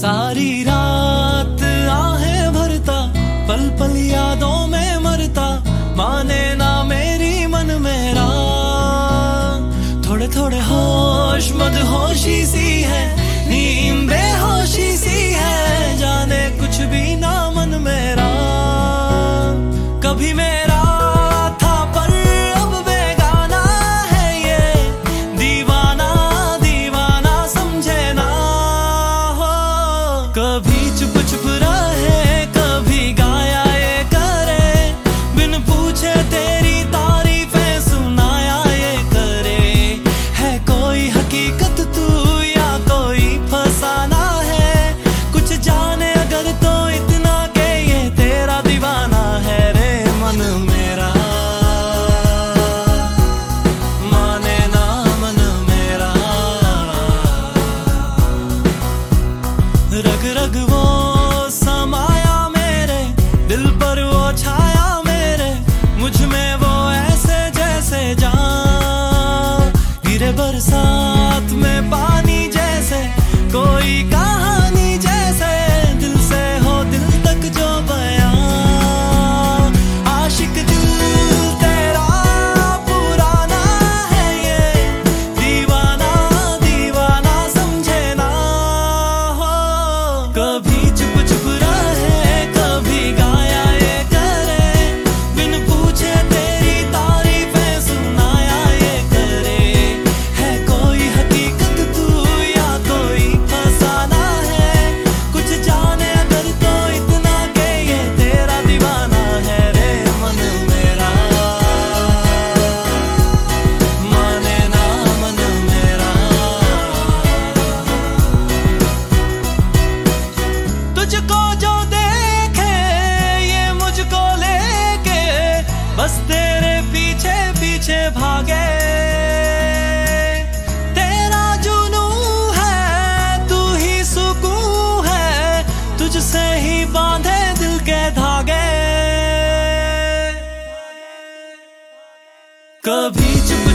सारी रात आहें भरता, पल पल यादों में मरता, माने ना मेरी मन मेरा। थोड़े थोड़े होश मदहोशी सी है, नींद बेहोशी सी है, जाने कुछ भी ना मन मेरा। कभी मेरा था पर अब बेगाना है ये, दीवाना दीवाना समझे ना हो। कभी चुप चुप रहे, कभी गाया ये करे, बिन पूछे तेरी तारीफें सुनाया ये करे। है कोई हकीकत तू या कोई फसाना है, कुछ जाने अगर तो इतना के ये तेरा दीवाना है रे मन मेरा। माने ना मन मेरा, रग रग वो समाया मेरे दिल पर, वो छाया मेरे मुझ में, वो ऐसे जैसे जान गिरे बरसात में पानी जैसे, कोई कहानी जैसे, दिल से हो दिल तक जो बयां। आशिक दिल तेरा पुराना है ये, दीवाना दीवाना समझे ना हो। कभी चुप चुप रहे, कभी गाया ये करे, बिन पूछे तेरी तारीफें सुनाया ये करे। है कोई हकीकत तू या कोई फसाना है, कुछ जाने अगर तो इतना के ये तेरा दीवाना है रे मन मेरा। माने ना मन मेरा, तुझको जो देखे ये मुझको लेके, बस तेरे पीछे पीछे भागे। तेरा जुनू है, तू ही सुकून है, तुझसे ही बांधे दिल के धागे। कभी चुप